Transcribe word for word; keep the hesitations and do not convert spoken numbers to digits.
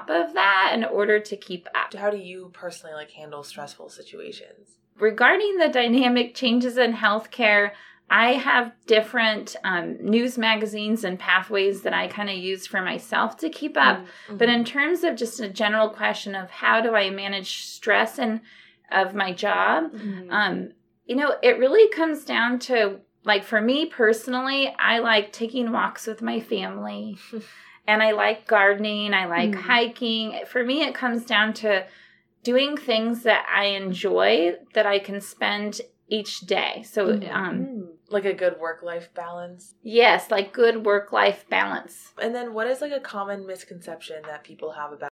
top of that in order to keep up. How do you personally like handle stressful situations? Regarding the dynamic changes in healthcare, I have different um, news magazines and pathways that I kind of use for myself to keep up. Mm-hmm. But in terms of just a general question of how do I manage stress and of my job, mm-hmm. um, you know, it really comes down to, like, for me personally, I like taking walks with my family and I like gardening. I like mm-hmm. hiking. For me, it comes down to doing things that I enjoy that I can spend each day. So, mm-hmm. um, like a good work-life balance? Yes, like good work-life balance. And then what is like a common misconception that people have about